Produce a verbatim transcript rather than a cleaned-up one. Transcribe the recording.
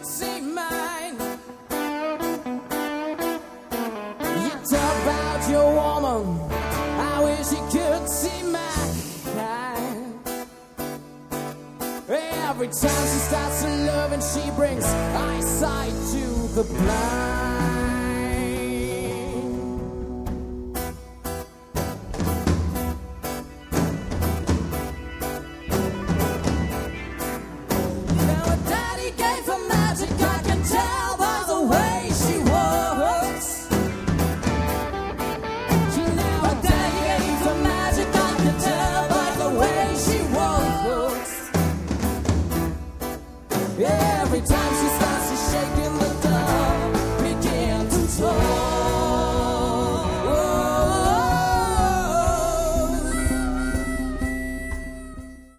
could see mine. You talk about your woman, I wish you could see mine. Every time she starts to love and she brings eyesight to the blind.